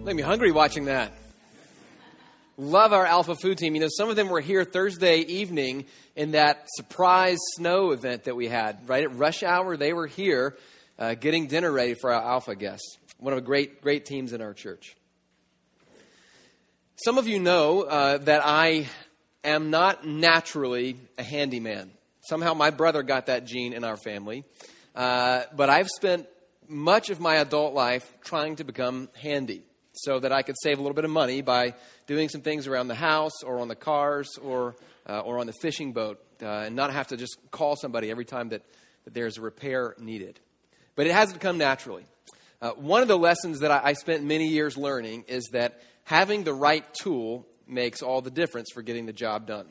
Made me hungry watching that. Love our Alpha Food team. You know, some of them were here Thursday evening in that surprise snow event that we had. Right at rush hour, they were here getting dinner ready for our Alpha guests. One of the great teams in our church. Some of you know that I am not naturally a handyman. Somehow my brother got that gene in our family. But I've spent much of my adult life trying to become handy, so that I could save a little bit of money by doing some things around the house or on the cars or on the fishing boat and not have to just call somebody every time that there's a repair needed. But it hasn't come naturally. One of the lessons that I spent many years learning is that having the right tool makes all the difference for getting the job done.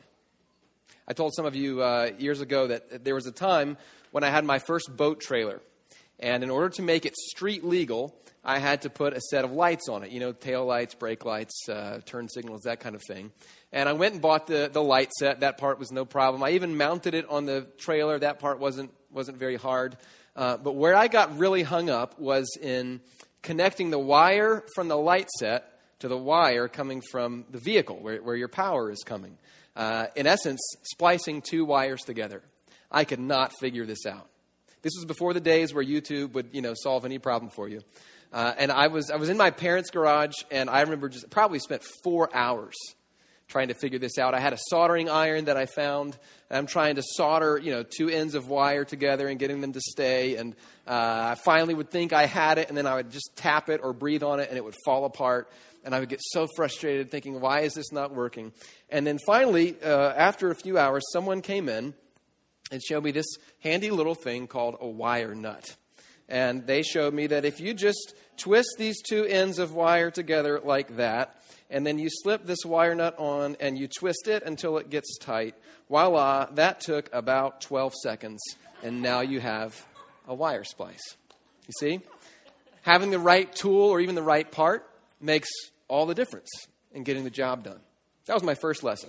I told some of you years ago that there was a time when I had my first boat trailer. And in order to make it street legal, I had to put a set of lights on it, you know, tail lights, brake lights, turn signals, that kind of thing. And I went and bought the light set. That part was no problem. I even mounted it on the trailer. That part wasn't very hard. But where I got really hung up was in connecting the wire from the light set to the wire coming from the vehicle, where your power is coming. In essence, splicing two wires together. I could not figure this out. This was before the days where YouTube would, solve any problem for you. And I was in my parents' garage, and I remember just probably spent 4 hours trying to figure this out. I had a soldering iron that I found. And I'm trying to solder, two ends of wire together and getting them to stay. And I finally would think I had it, and then I would just tap it or breathe on it, and it would fall apart. And I would get so frustrated thinking, why is this not working? And then finally, after a few hours, someone came in and showed me this handy little thing called a wire nut. And they showed me that if you just twist these two ends of wire together like that, and then you slip this wire nut on and you twist it until it gets tight, voila, that took about 12 seconds. And now you have a wire splice. You see? Having the right tool or even the right part makes all the difference in getting the job done. That was my first lesson.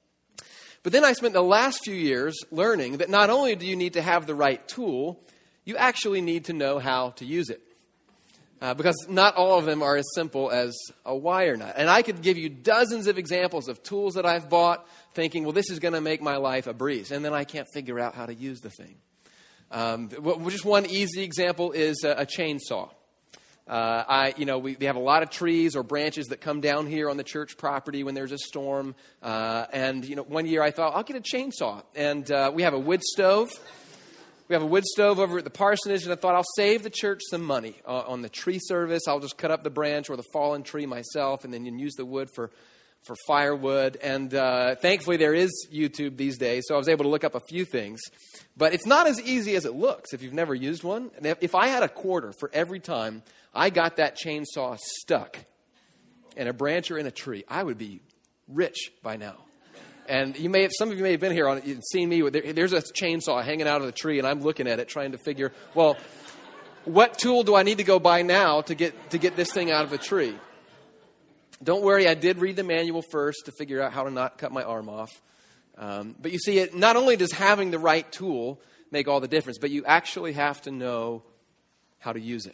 But then I spent the last few years learning that not only do you need to have the right tool, you actually need to know how to use it. Because not all of them are as simple as a wire nut. And I could give you dozens of examples of tools that I've bought thinking, well, this is going to make my life a breeze. And then I can't figure out how to use the thing. Just one easy example is a chainsaw. We have a lot of trees or branches that come down here on the church property when there's a storm. One year I thought, I'll get a chainsaw. And we have a wood stove. We have a wood stove over at the parsonage, and I thought I'll save the church some money on the tree service. I'll just cut up the branch or the fallen tree myself and then use the wood for firewood. And thankfully there is YouTube these days, so I was able to look up a few things. But it's not as easy as it looks if you've never used one. And if I had a quarter for every time I got that chainsaw stuck in a branch or in a tree, I would be rich by now. And some of you may have been here and seen me. There's a chainsaw hanging out of the tree, and I'm looking at it trying to figure, well, what tool do I need to go buy now to get this thing out of the tree? Don't worry, I did read the manual first to figure out how to not cut my arm off. But you see, not only does having the right tool make all the difference, but you actually have to know how to use it.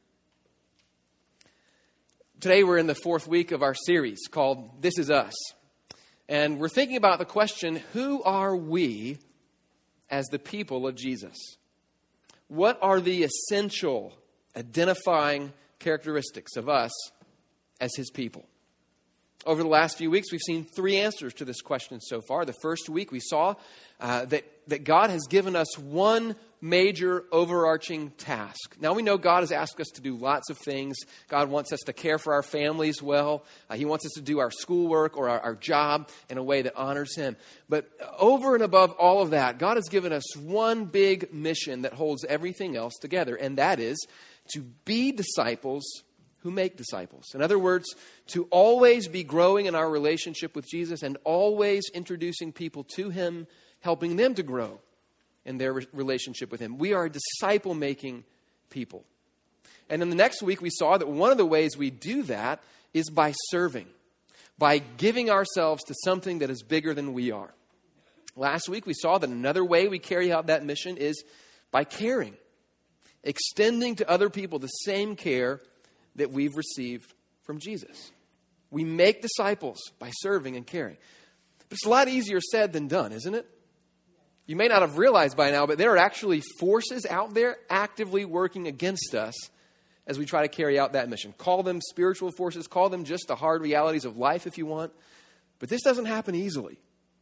Today we're in the 4th week of our series called This Is Us. And we're thinking about the question, who are we as the people of Jesus? What are the essential identifying characteristics of us as his people? Over the last few weeks, we've seen 3 answers to this question so far. The first week, we saw that God has given us one major overarching task. Now we know God has asked us to do lots of things. God wants us to care for our families well. He wants us to do our schoolwork or our job in a way that honors him. But over and above all of that, God has given us one big mission that holds everything else together, and that is to be disciples who make disciples. In other words, to always be growing in our relationship with Jesus and always introducing people to him, helping them to grow in their relationship with him. We are a disciple-making people. And in the next week, we saw that one of the ways we do that is by serving, by giving ourselves to something that is bigger than we are. Last week, we saw that another way we carry out that mission is by caring, extending to other people the same care that we've received from Jesus. We make disciples by serving and caring. But it's a lot easier said than done, isn't it? You may not have realized by now, but there are actually forces out there actively working against us as we try to carry out that mission. Call them spiritual forces, call them just the hard realities of life if you want. But this doesn't happen easily.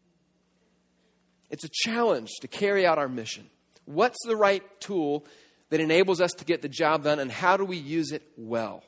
It's a challenge to carry out our mission. What's the right tool that enables us to get the job done, and how do we use it well?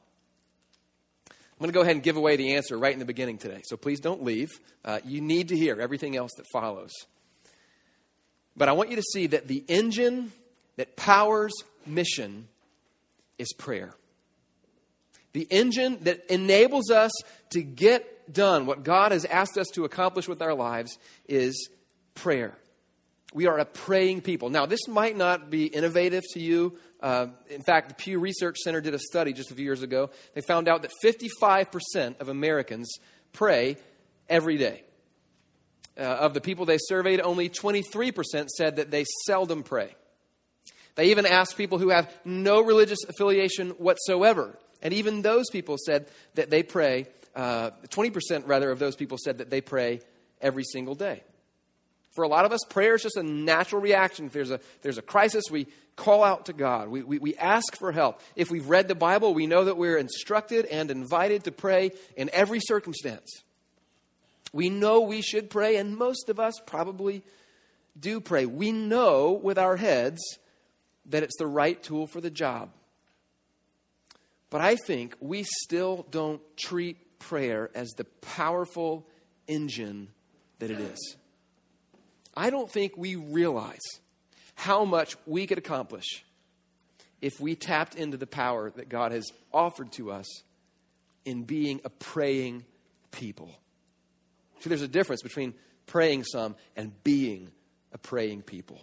I'm going to go ahead and give away the answer right in the beginning today. So please don't leave. You need to hear everything else that follows. But I want you to see that the engine that powers mission is prayer. The engine that enables us to get done what God has asked us to accomplish with our lives is prayer. We are a praying people. Now, this might not be innovative to you. In fact, the Pew Research Center did a study just a few years ago. They found out that 55% of Americans pray every day. Of the people they surveyed, only 23% said that they seldom pray. They even asked people who have no religious affiliation whatsoever. And even those people said that they pray, 20% rather of those people said that they pray every single day. For a lot of us, prayer is just a natural reaction. If there's a crisis, we call out to God. We ask for help. If we've read the Bible, we know that we're instructed and invited to pray in every circumstance. We know we should pray, and most of us probably do pray. We know with our heads that it's the right tool for the job. But I think we still don't treat prayer as the powerful engine that it is. I don't think we realize how much we could accomplish if we tapped into the power that God has offered to us in being a praying people. See, there's a difference between praying some and being a praying people.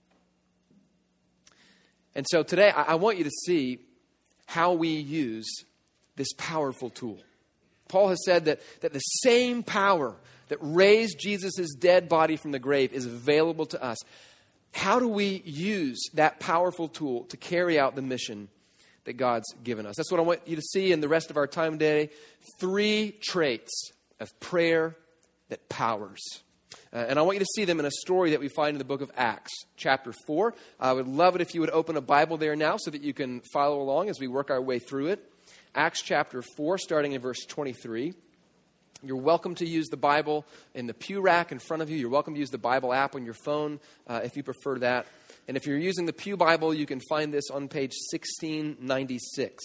And so today, I want you to see how we use this powerful tool. Paul has said that the same power that raised Jesus' dead body from the grave is available to us. How do we use that powerful tool to carry out the mission that God's given us? That's what I want you to see in the rest of our time today. 3 traits of prayer that powers. And I want you to see them in a story that we find in the book of Acts, chapter 4. I would love it if you would open a Bible there now so that you can follow along as we work our way through it. Acts chapter 4, starting in verse 23. You're welcome to use the Bible in the pew rack in front of you. You're welcome to use the Bible app on your phone if you prefer that. And if you're using the Pew Bible, you can find this on page 1696.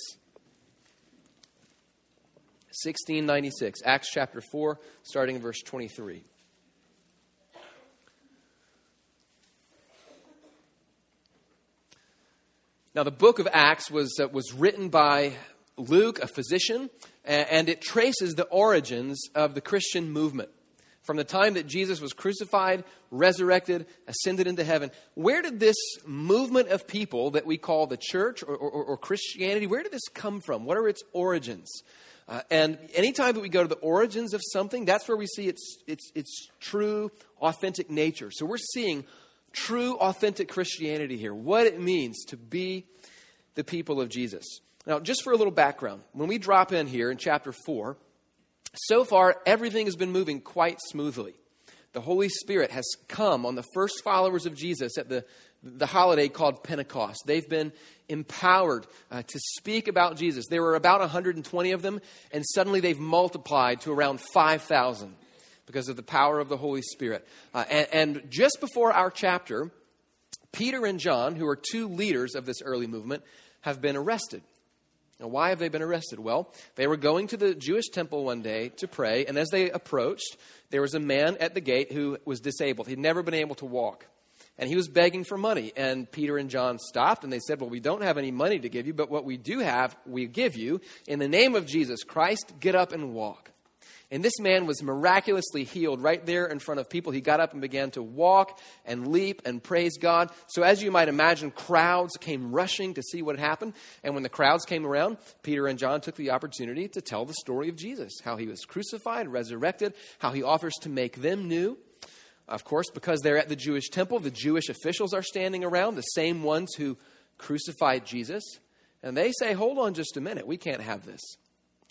1696, Acts chapter 4, starting in verse 23. Now, the book of Acts was written by Luke, a physician, and it traces the origins of the Christian movement. From the time that Jesus was crucified, resurrected, ascended into heaven, where did this movement of people that we call the church or Christianity, where did this come from? What are its origins? And anytime that we go to the origins of something, that's where we see its true, authentic nature. So we're seeing true, authentic Christianity here, what it means to be the people of Jesus. Now, just for a little background, when we drop in here in chapter 4, so far everything has been moving quite smoothly. The Holy Spirit has come on the first followers of Jesus at the holiday called Pentecost. They've been empowered to speak about Jesus. There were about 120 of them, and suddenly they've multiplied to around 5,000 because of the power of the Holy Spirit. And just before our chapter, Peter and John, who are 2 leaders of this early movement, have been arrested. Now, why have they been arrested? Well, they were going to the Jewish temple one day to pray, and as they approached, there was a man at the gate who was disabled. He'd never been able to walk, and he was begging for money. And Peter and John stopped, and they said, well, we don't have any money to give you, but what we do have, we give you. In the name of Jesus Christ, get up and walk. And this man was miraculously healed right there in front of people. He got up and began to walk and leap and praise God. So as you might imagine, crowds came rushing to see what had happened. And when the crowds came around, Peter and John took the opportunity to tell the story of Jesus, how he was crucified, resurrected, how he offers to make them new. Of course, because they're at the Jewish temple, the Jewish officials are standing around, the same ones who crucified Jesus. And they say, hold on just a minute, we can't have this.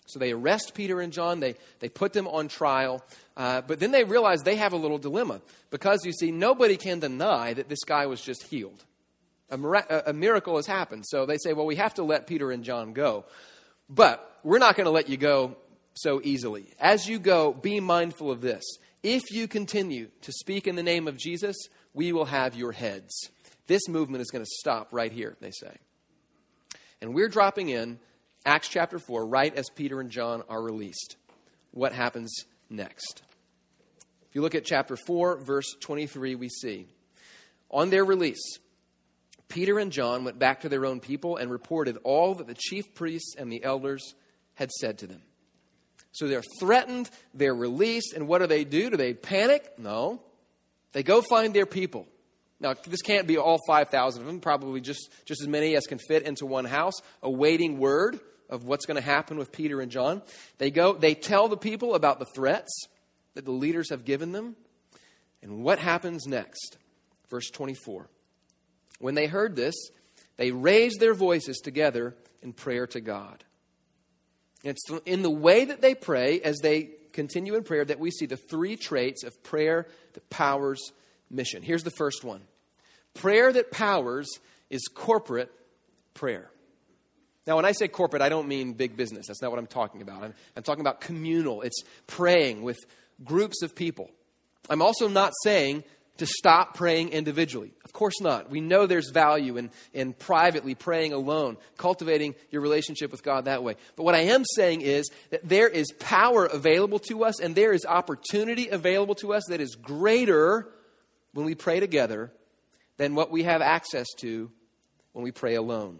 So they arrest Peter and John. They put them on trial. But then they realize they have a little dilemma. Because, you see, nobody can deny that this guy was just healed. A miracle has happened. So they say, well, we have to let Peter and John go. But we're not going to let you go so easily. As you go, be mindful of this. If you continue to speak in the name of Jesus, we will have your heads. This movement is going to stop right here, they say. And we're dropping in Acts chapter 4, right as Peter and John are released. What happens next? If you look at chapter 4, verse 23, we see, on their release, Peter and John went back to their own people and reported all that the chief priests and the elders had said to them. So they're threatened, they're released, and what do? Do they panic? No. They go find their people. Now, this can't be all 5,000 of them, probably just as many as can fit into one house, awaiting word of what's going to happen with Peter and John. They tell the people about the threats that the leaders have given them. And what happens next? Verse 24. When they heard this, they raised their voices together in prayer to God. And it's in the way that they pray, as they continue in prayer, that we see the three traits of prayer that powers mission. Here's the first one. Prayer that powers is corporate prayer. Now, when I say corporate, I don't mean big business. That's not what I'm talking about. I'm talking about communal. It's praying with groups of people. I'm also not saying to stop praying individually. Of course not. We know there's value in privately praying alone, cultivating your relationship with God that way. But what I am saying is that there is power available to us and there is opportunity available to us that is greater when we pray together than what we have access to when we pray alone.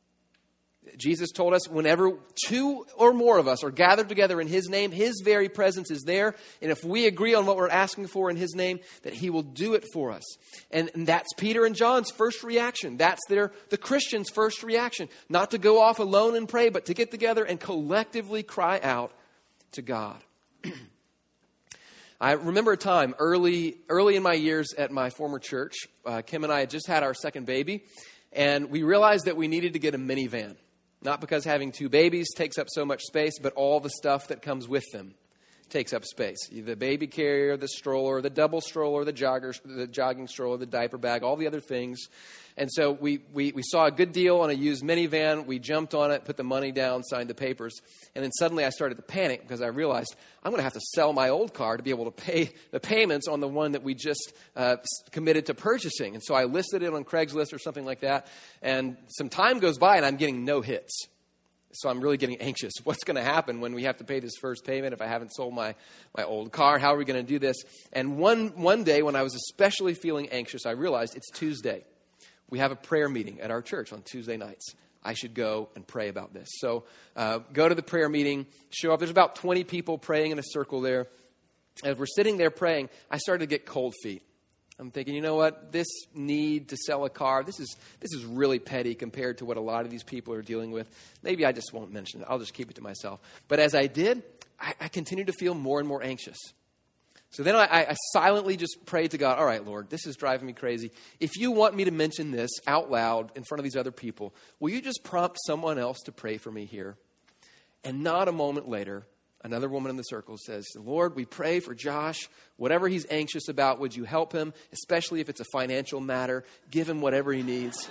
Jesus told us whenever two or more of us are gathered together in His name, His very presence is there. And if we agree on what we're asking for in His name, that He will do it for us. And that's Peter and John's first reaction. That's the Christian's first reaction. Not to go off alone and pray, but to get together and collectively cry out to God. I remember a time early in my years at my former church, Kim and I had just had our second baby, and we realized that we needed to get a minivan. Not because having two babies takes up so much space, but all the stuff that comes with them takes up space. The baby carrier, the stroller, the double stroller, the jogging stroller, the diaper bag, all the other things. And so we saw a good deal on a used minivan. We jumped on it, put the money down, signed the papers. And then suddenly I started to panic because I realized I'm going to have to sell my old car to be able to pay the payments on the one that we just committed to purchasing. And so I listed it on Craigslist or something like that. And some time goes by and I'm getting no hits. So I'm really getting anxious. What's going to happen when we have to pay this first payment if I haven't sold my old car? How are we going to do this? And one day when I was especially feeling anxious, I realized it's Tuesday. We have a prayer meeting at our church on Tuesday nights. I should go and pray about this. So go to the prayer meeting, show up. There's about 20 people praying in a circle there. As we're sitting there praying, I started to get cold feet. I'm thinking, you know what? This need to sell a car, this is really petty compared to what a lot of these people are dealing with. Maybe I just won't mention it. I'll just keep it to myself. But as I did, I continued to feel more and more anxious. So then I silently just prayed to God, all right, Lord, this is driving me crazy. If you want me to mention this out loud in front of these other people, will you just prompt someone else to pray for me here? And not a moment later, another woman in the circle says, Lord, we pray for Josh. Whatever he's anxious about, would you help him? Especially if it's a financial matter. Give him whatever he needs.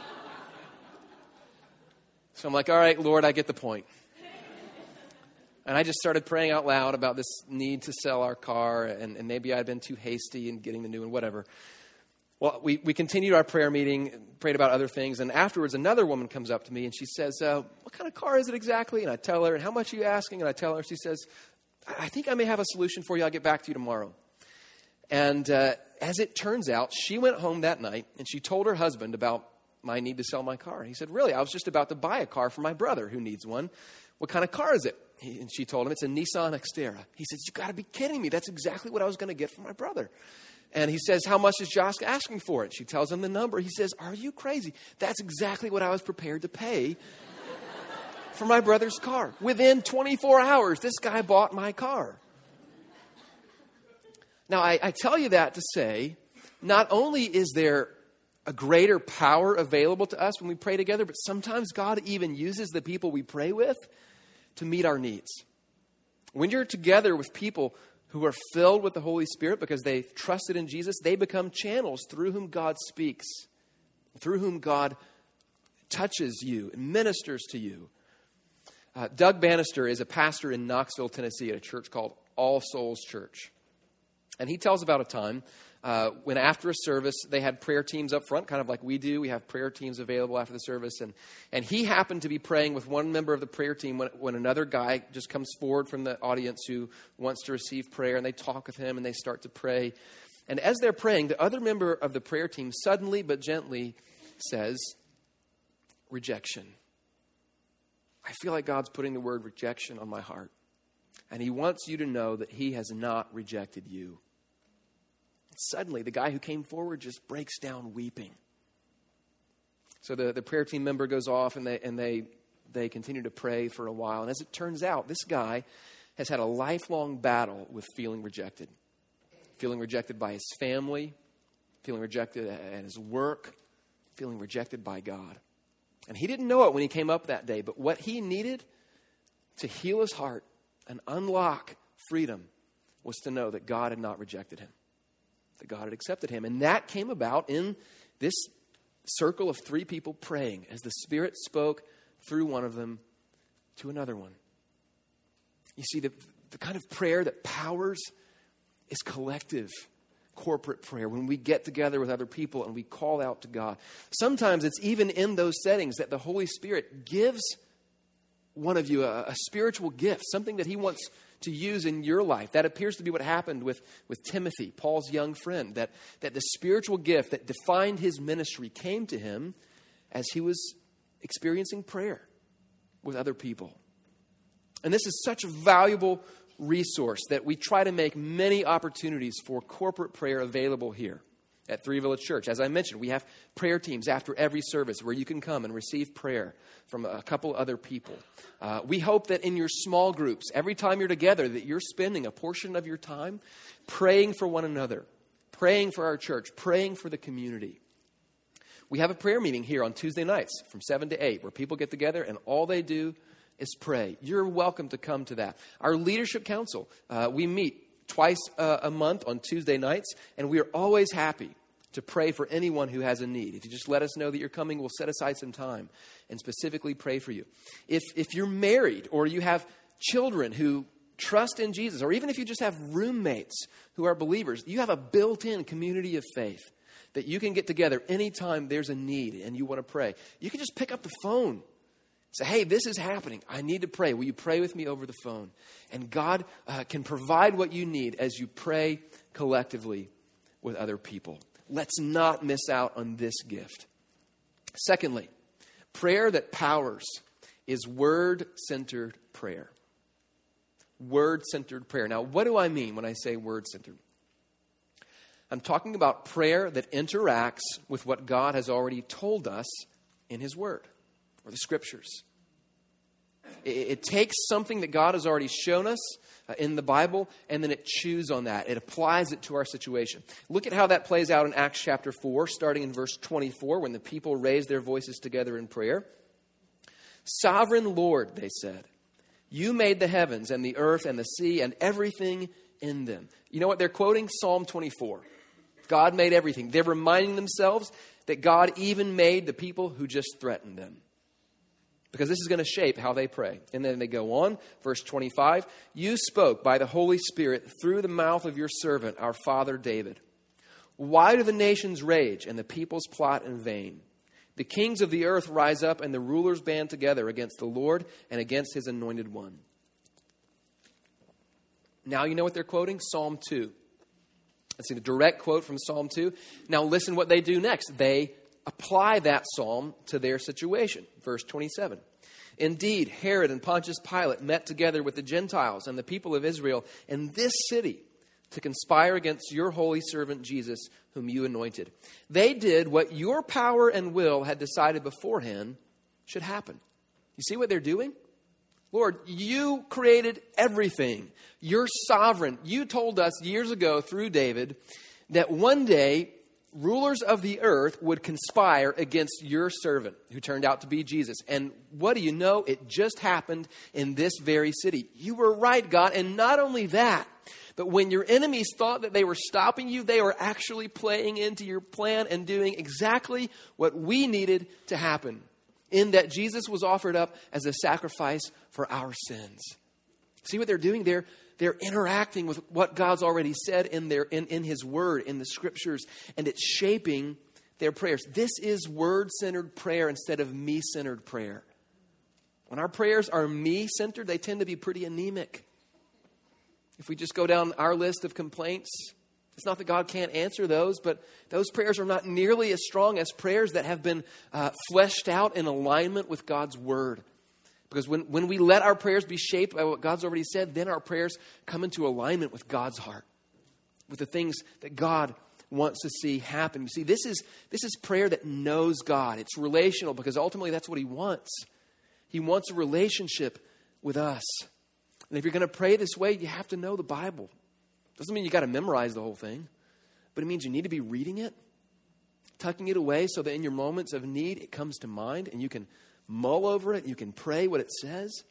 So I'm like, all right, Lord, I get the point. And I just started praying out loud about this need to sell our car, and maybe I'd been too hasty in getting the new one, whatever. Well, we continued our prayer meeting, prayed about other things, and afterwards another woman comes up to me and she says, what kind of car is it exactly? And I tell her, and how much are you asking? And I tell her, she says, I think I may have a solution for you. I'll get back to you tomorrow. And as it turns out, she went home that night and she told her husband about my need to sell my car. And he said, really, I was just about to buy a car for my brother who needs one. What kind of car is it? And she told him, it's a Nissan Xterra. He says, you got to be kidding me. That's exactly what I was going to get for my brother. And he says, how much is Josh asking for it? She tells him the number. He says, are you crazy? That's exactly what I was prepared to pay for my brother's car. Within 24 hours, this guy bought my car. Now, I tell you that to say, not only is there a greater power available to us when we pray together, but sometimes God even uses the people we pray with to meet our needs. When you're together with people who are filled with the Holy Spirit because they've trusted in Jesus, they become channels through whom God speaks, through whom God touches you and ministers to you. Doug Bannister is a pastor in Knoxville, Tennessee, at a church called All Souls Church. And he tells about a time when after a service, they had prayer teams up front, kind of like we do. We have prayer teams available after the service. And he happened to be praying with one member of the prayer team when another guy just comes forward from the audience who wants to receive prayer. And they talk with him and they start to pray. And as they're praying, the other member of the prayer team suddenly but gently says, rejection. I feel like God's putting the word rejection on my heart. And he wants you to know that he has not rejected you. Suddenly, the guy who came forward just breaks down weeping. So the prayer team member goes off and they continue to pray for a while. And as it turns out, this guy has had a lifelong battle with feeling rejected. Feeling rejected by his family, feeling rejected at his work, feeling rejected by God. And he didn't know it when he came up that day, but what he needed to heal his heart and unlock freedom was to know that God had not rejected him, that God had accepted him. And that came about in this circle of three people praying as the Spirit spoke through one of them to another one. You see, the kind of prayer that powers is collective, corporate prayer, when we get together with other people and we call out to God. Sometimes it's even in those settings that the Holy Spirit gives one of you a spiritual gift, something that he wants to use in your life. That appears to be what happened with Timothy, Paul's young friend, that the spiritual gift that defined his ministry came to him as he was experiencing prayer with other people. And this is such a valuable resource that we try to make many opportunities for corporate prayer available here at Three Village Church. As I mentioned, we have prayer teams after every service where you can come and receive prayer from a couple other people. We hope that in your small groups, every time you're together, that you're spending a portion of your time praying for one another, praying for our church, praying for the community. We have a prayer meeting here on Tuesday nights from 7 to 8 where people get together and all they do is pray. You're welcome to come to that. Our leadership council, we meet twice a month on Tuesday nights, and we are always happy to pray for anyone who has a need. If you just let us know that you're coming, we'll set aside some time and specifically pray for you. If you're married or you have children who trust in Jesus, or even if you just have roommates who are believers, you have a built-in community of faith that you can get together anytime there's a need and you want to pray. You can just pick up the phone. Say, hey, this is happening. I need to pray. Will you pray with me over the phone? And God can provide what you need as you pray collectively with other people. Let's not miss out on this gift. Secondly, prayer that powers is word-centered prayer. Word-centered prayer. Now, what do I mean when I say word-centered? I'm talking about prayer that interacts with what God has already told us in His Word or the Scriptures. It takes something that God has already shown us in the Bible, and then it chews on that. It applies it to our situation. Look at how that plays out in Acts chapter 4, starting in verse 24, when the people raised their voices together in prayer. Sovereign Lord, they said, you made the heavens and the earth and the sea and everything in them. You know what? They're quoting Psalm 24. God made everything. They're reminding themselves that God even made the people who just threatened them. Because this is going to shape how they pray. And then they go on, verse 25. You spoke by the Holy Spirit through the mouth of your servant, our father David. Why do the nations rage and the peoples plot in vain? The kings of the earth rise up and the rulers band together against the Lord and against his anointed one. Now you know what they're quoting? Psalm 2. Let's see the direct quote from Psalm 2. Now listen what they do next. They apply that psalm to their situation. Verse 27. Indeed, Herod and Pontius Pilate met together with the Gentiles and the people of Israel in this city to conspire against your holy servant Jesus, whom you anointed. They did what your power and will had decided beforehand should happen. You see what they're doing? Lord, you created everything. You're sovereign. You told us years ago through David that one day rulers of the earth would conspire against your servant, who turned out to be Jesus. And what do you know? It just happened in this very city. You were right, God. And not only that, but when your enemies thought that they were stopping you, they were actually playing into your plan and doing exactly what we needed to happen, in that Jesus was offered up as a sacrifice for our sins. See what they're doing? They're interacting with what God's already said in His Word, in the Scriptures, and it's shaping their prayers. This is word-centered prayer instead of me-centered prayer. When our prayers are me-centered, they tend to be pretty anemic. If we just go down our list of complaints, it's not that God can't answer those, but those prayers are not nearly as strong as prayers that have been fleshed out in alignment with God's Word. Because when we let our prayers be shaped by what God's already said, then our prayers come into alignment with God's heart, with the things that God wants to see happen. You see, this is prayer that knows God. It's relational, because ultimately that's what He wants. He wants a relationship with us. And if you're going to pray this way, you have to know the Bible. Doesn't mean you got to memorize the whole thing, but it means you need to be reading it, tucking it away so that in your moments of need, it comes to mind and you can mull over it. You can pray what it says.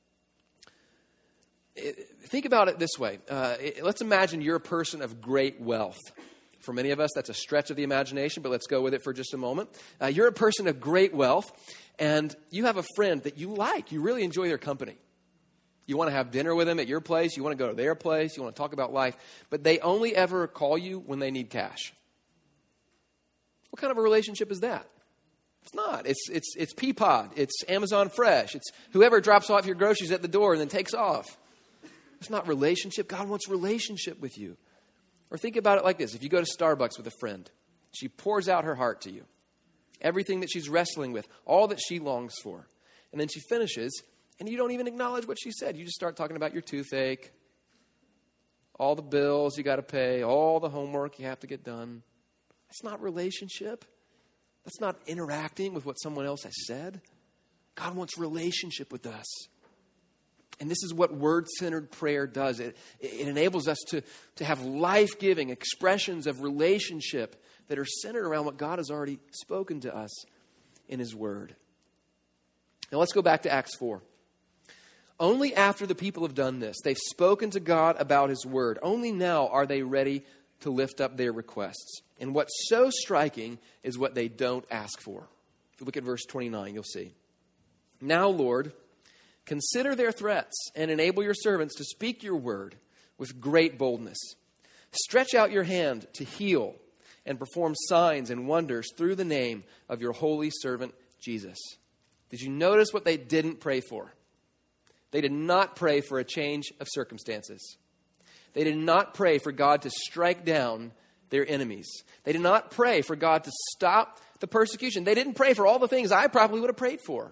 Think about it this way. Let's imagine you're a person of great wealth. For many of us, that's a stretch of the imagination, but let's go with it for just a moment. You're a person of great wealth, and you have a friend that you like. You really enjoy their company. You want to have dinner with them at your place. You want to go to their place. You want to talk about life. But they only ever call you when they need cash. What kind of a relationship is that? It's not. It's Peapod. It's Amazon Fresh. It's whoever drops off your groceries at the door and then takes off. It's not relationship. God wants relationship with you. Or think about it like this. If you go to Starbucks with a friend, she pours out her heart to you. Everything that she's wrestling with, all that she longs for. And then she finishes, and you don't even acknowledge what she said. You just start talking about your toothache, all the bills you got to pay, all the homework you have to get done. That's not relationship. That's not interacting with what someone else has said. God wants relationship with us. And this is what word-centered prayer does. It enables us to have life-giving expressions of relationship that are centered around what God has already spoken to us in His Word. Now let's go back to Acts 4. Only after the people have done this, they've spoken to God about His Word. Only now are they ready to lift up their requests. And what's so striking is what they don't ask for. If you look at verse 29, you'll see. Now, Lord, consider their threats and enable your servants to speak your word with great boldness. Stretch out your hand to heal and perform signs and wonders through the name of your holy servant, Jesus. Did you notice what they didn't pray for? They did not pray for a change of circumstances. They did not pray for God to strike down their enemies. They did not pray for God to stop the persecution. They didn't pray for all the things I probably would have prayed for.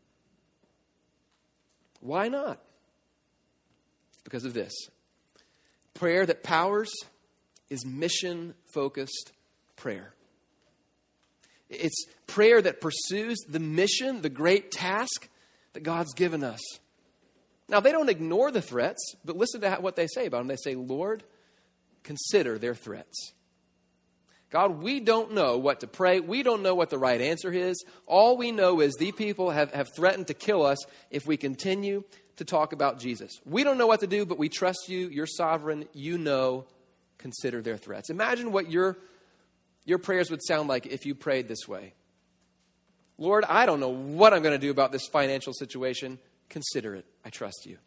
Why not? Because of this. Prayer that powers is mission-focused prayer. It's prayer that pursues the mission, the great task that God's given us. Now, they don't ignore the threats, but listen to what they say about them. They say, Lord, consider their threats. God, we don't know what to pray. We don't know what the right answer is. All we know is these people have threatened to kill us if we continue to talk about Jesus. We don't know what to do, but we trust you. You're sovereign. You know. Consider their threats. Imagine what your prayers would sound like if you prayed this way. Lord, I don't know what I'm going to do about this financial situation. Consider it. I trust you.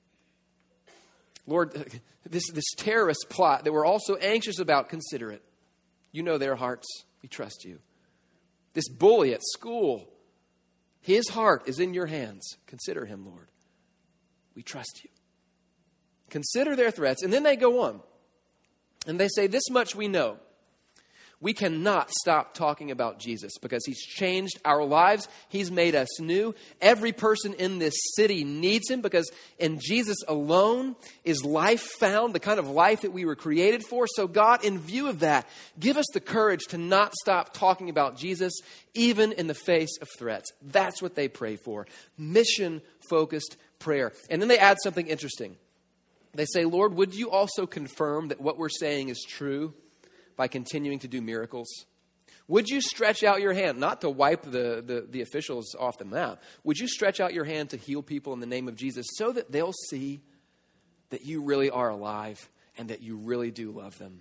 Lord, this terrorist plot that we're all so anxious about, consider it. You know their hearts. We trust you. This bully at school, his heart is in your hands. Consider him, Lord. We trust you. Consider their threats. And then they go on. And they say, this much we know. We cannot stop talking about Jesus because He's changed our lives. He's made us new. Every person in this city needs Him because in Jesus alone is life found, the kind of life that we were created for. So God, in view of that, give us the courage to not stop talking about Jesus, even in the face of threats. That's what they pray for. Mission-focused prayer. And then they add something interesting. They say, Lord, would you also confirm that what we're saying is true by continuing to do miracles? Would you stretch out your hand, not to wipe the officials off the map? Would you stretch out your hand to heal people in the name of Jesus so that they'll see that you really are alive and that you really do love them?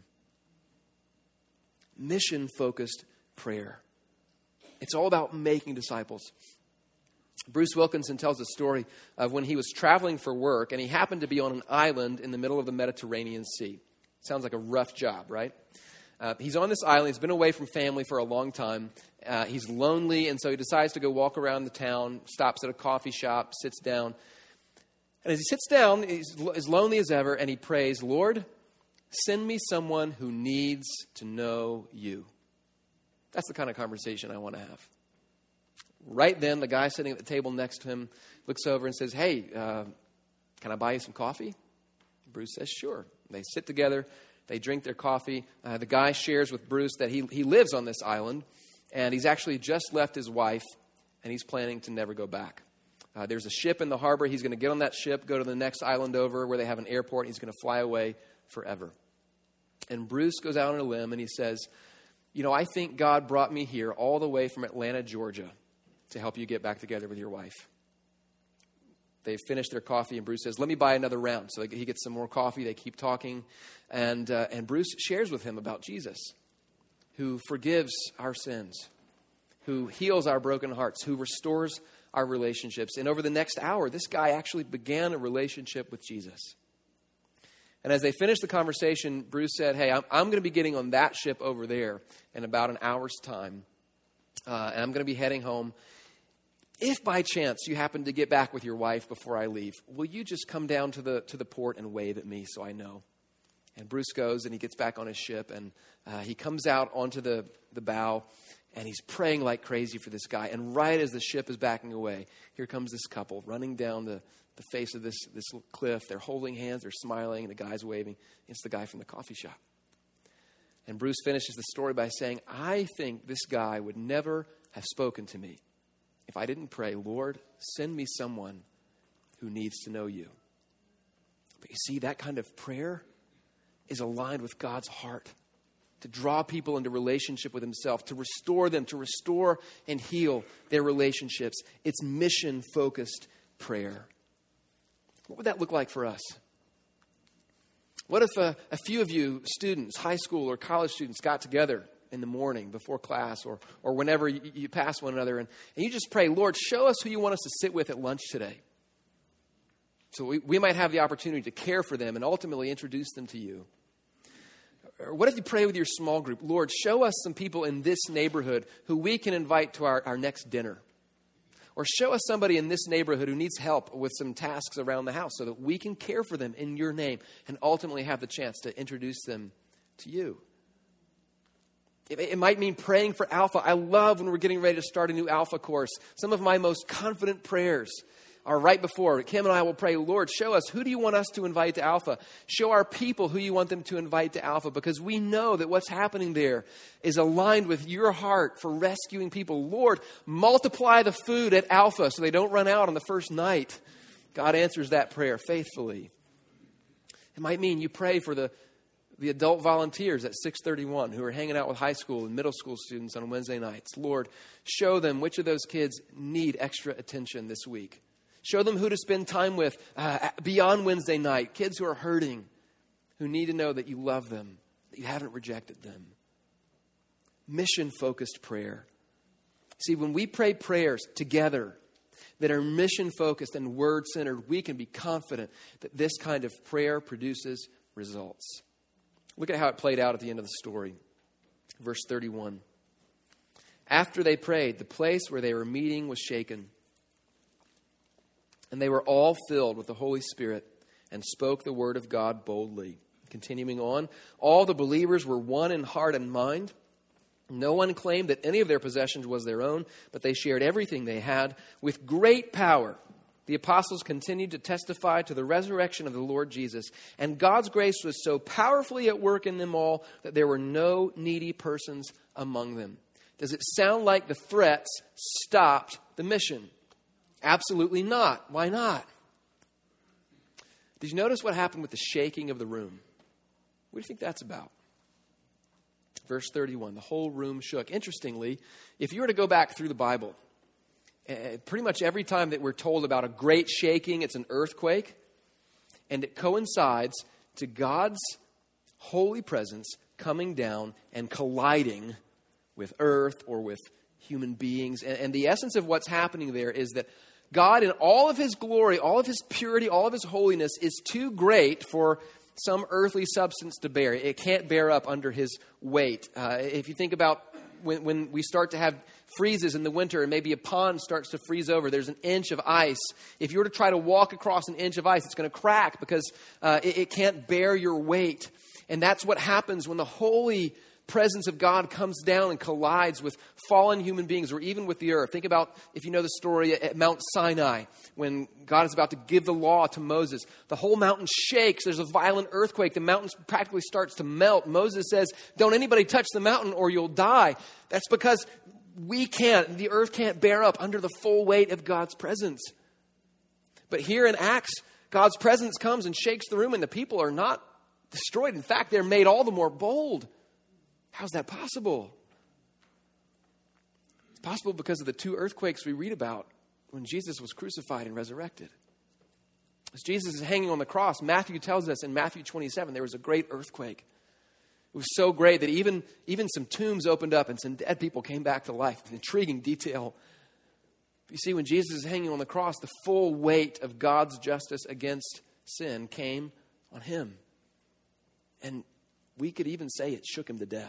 Mission-focused prayer. It's all about making disciples. Bruce Wilkinson tells a story of when he was traveling for work and he happened to be on an island in the middle of the Mediterranean Sea. Sounds like a rough job, right? He's on this island. He's been away from family for a long time. He's lonely, and so he decides to go walk around the town, stops at a coffee shop, sits down. And as he sits down, he's as lonely as ever, and he prays, Lord, send me someone who needs to know you. That's the kind of conversation I want to have. Right then, the guy sitting at the table next to him looks over and says, hey, can I buy you some coffee? Bruce says, sure. They sit together. They drink their coffee. The guy shares with Bruce that he lives on this island, and he's actually just left his wife, and he's planning to never go back. There's a ship in the harbor. He's going to get on that ship, go to the next island over where they have an airport. He's going to fly away forever. And Bruce goes out on a limb, and he says, I think God brought me here all the way from Atlanta, Georgia, to help you get back together with your wife. They finish their coffee, and Bruce says, let me buy another round. So he gets some more coffee. They keep talking. And Bruce shares with him about Jesus, who forgives our sins, who heals our broken hearts, who restores our relationships. And over the next hour, this guy actually began a relationship with Jesus. And as they finished the conversation, Bruce said, hey, I'm going to be getting on that ship over there in about an hour's time. And I'm going to be heading home. If by chance you happen to get back with your wife before I leave, will you just come down to the port and wave at me so I know? And Bruce goes and he gets back on his ship and he comes out onto the bow and he's praying like crazy for this guy. And right as the ship is backing away, here comes this couple running down the face of this cliff. They're holding hands, they're smiling, and the guy's waving. It's the guy from the coffee shop. And Bruce finishes the story by saying, I think this guy would never have spoken to me if I didn't pray, Lord, send me someone who needs to know you. But you see, that kind of prayer is aligned with God's heart to draw people into relationship with himself, to restore them, to restore and heal their relationships. It's mission-focused prayer. What would that look like for us? What if a few of you students, high school or college students, got together in the morning before class or whenever you pass one another and you just pray, Lord, show us who you want us to sit with at lunch today. So we might have the opportunity to care for them and ultimately introduce them to you. Or what if you pray with your small group, Lord, show us some people in this neighborhood who we can invite to our next dinner. Or show us somebody in this neighborhood who needs help with some tasks around the house so that we can care for them in your name and ultimately have the chance to introduce them to you. It might mean praying for Alpha. I love when we're getting ready to start a new Alpha course. Some of my most confident prayers are right before. Kim and I will pray, Lord, show us, who do you want us to invite to Alpha? Show our people who you want them to invite to Alpha, because we know that what's happening there is aligned with your heart for rescuing people. Lord, multiply the food at Alpha so they don't run out on the first night. God answers that prayer faithfully. It might mean you pray for the adult volunteers at 631 who are hanging out with high school and middle school students on Wednesday nights. Lord, show them which of those kids need extra attention this week. Show them who to spend time with beyond Wednesday night. Kids who are hurting, who need to know that you love them, that you haven't rejected them. Mission-focused prayer. See, when we pray prayers together that are mission-focused and word-centered, we can be confident that this kind of prayer produces results. Look at how it played out at the end of the story. Verse 31. After they prayed, the place where they were meeting was shaken. And they were all filled with the Holy Spirit and spoke the word of God boldly. Continuing on, all the believers were one in heart and mind. No one claimed that any of their possessions was their own, but they shared everything they had. With great power, the apostles continued to testify to the resurrection of the Lord Jesus. And God's grace was so powerfully at work in them all that there were no needy persons among them. Does it sound like the threats stopped the mission? Absolutely not. Why not? Did you notice what happened with the shaking of the room? What do you think that's about? Verse 31, the whole room shook. Interestingly, if you were to go back through the Bible, pretty much every time that we're told about a great shaking, it's an earthquake, and it coincides to God's holy presence coming down and colliding with earth or with human beings. And the essence of what's happening there is that God, in all of his glory, all of his purity, all of his holiness, is too great for some earthly substance to bear. It can't bear up under his weight. If you think about when we start to have freezes in the winter and maybe a pond starts to freeze over, there's an inch of ice. If you were to try to walk across an inch of ice, it's going to crack because it can't bear your weight. And that's what happens when the holy presence of God comes down and collides with fallen human beings or even with the earth. Think about, if you know the story at Mount Sinai, when God is about to give the law to Moses. The whole mountain shakes. There's a violent earthquake. The mountain practically starts to melt. Moses says, don't anybody touch the mountain or you'll die. That's because the earth can't bear up under the full weight of God's presence. But here in Acts, God's presence comes and shakes the room and the people are not destroyed. In fact, they're made all the more bold. How's that possible? It's possible because of the two earthquakes we read about when Jesus was crucified and resurrected. As Jesus is hanging on the cross, Matthew tells us in Matthew 27, there was a great earthquake. It was so great that even some tombs opened up and some dead people came back to life. An intriguing detail. You see, when Jesus is hanging on the cross, the full weight of God's justice against sin came on him. And we could even say it shook him to death.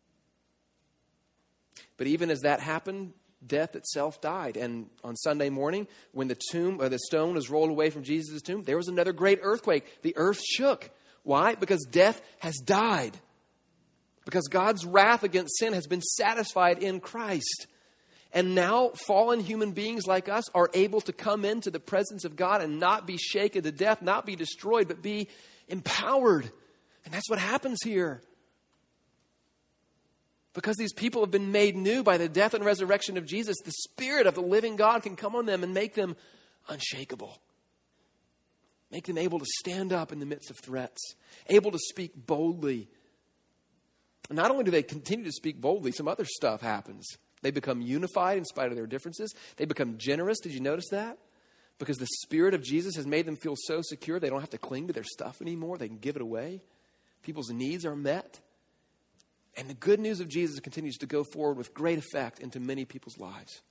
But even as that happened, death itself died. And on Sunday morning, when the stone was rolled away from Jesus' tomb, there was another great earthquake. The earth shook. Why? Because death has died. Because God's wrath against sin has been satisfied in Christ. And now fallen human beings like us are able to come into the presence of God and not be shaken to death, not be destroyed, but be empowered. And that's what happens here. Because these people have been made new by the death and resurrection of Jesus, the Spirit of the living God can come on them and make them unshakable. Make them able to stand up in the midst of threats, able to speak boldly. And not only do they continue to speak boldly, some other stuff happens. They become unified in spite of their differences. They become generous. Did you notice that? Because the Spirit of Jesus has made them feel so secure, they don't have to cling to their stuff anymore. They can give it away. People's needs are met. And the good news of Jesus continues to go forward with great effect into many people's lives.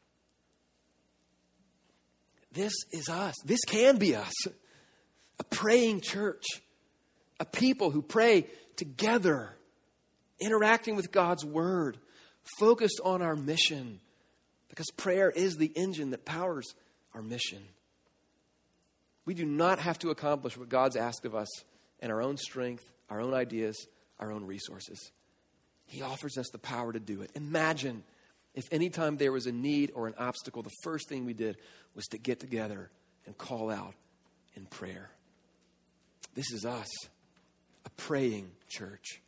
This is us. This can be us. A praying church. A people who pray together. Interacting with God's word. Focused on our mission. Because prayer is the engine that powers our mission. We do not have to accomplish what God's asked of us in our own strength, our own ideas, our own resources. He offers us the power to do it. Imagine if any time there was a need or an obstacle, the first thing we did was to get together and call out in prayer. This is us, a praying church.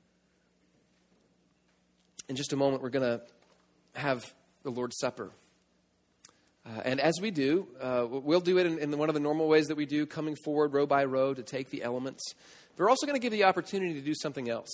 In just a moment, we're going to have the Lord's Supper. And as we do, we'll do it in one of the normal ways that we do, coming forward row by row to take the elements. We're also going to give you the opportunity to do something else.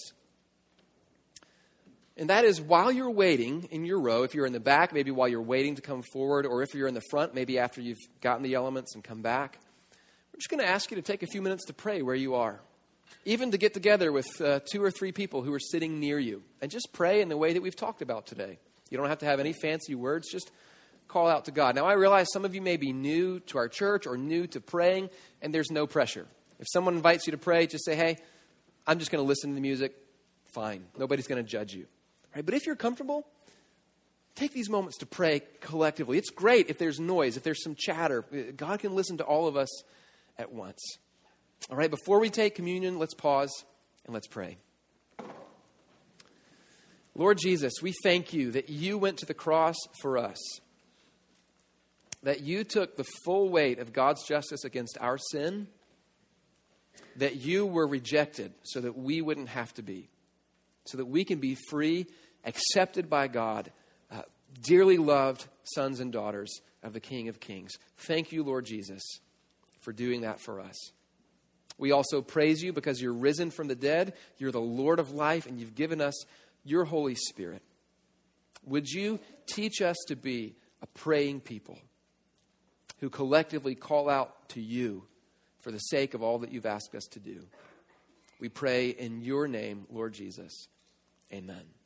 And that is, while you're waiting in your row, if you're in the back, maybe while you're waiting to come forward, or if you're in the front, maybe after you've gotten the elements and come back, we're just going to ask you to take a few minutes to pray where you are. Even to get together with 2 or 3 people who are sitting near you. And just pray in the way that we've talked about today. You don't have to have any fancy words, just call out to God. Now, I realize some of you may be new to our church or new to praying, and there's no pressure. If someone invites you to pray, just say, hey, I'm just going to listen to the music. Fine. Nobody's going to judge you. Right? But if you're comfortable, take these moments to pray collectively. It's great if there's noise, if there's some chatter. God can listen to all of us at once. All right, before we take communion, let's pause and let's pray. Lord Jesus, we thank you that you went to the cross for us. That you took the full weight of God's justice against our sin. That you were rejected so that we wouldn't have to be. So that we can be free, accepted by God, dearly loved sons and daughters of the King of Kings. Thank you, Lord Jesus, for doing that for us. We also praise you because you're risen from the dead. You're the Lord of life, and you've given us your Holy Spirit. Would you teach us to be a praying people who collectively call out to you for the sake of all that you've asked us to do? We pray in your name, Lord Jesus. Amen.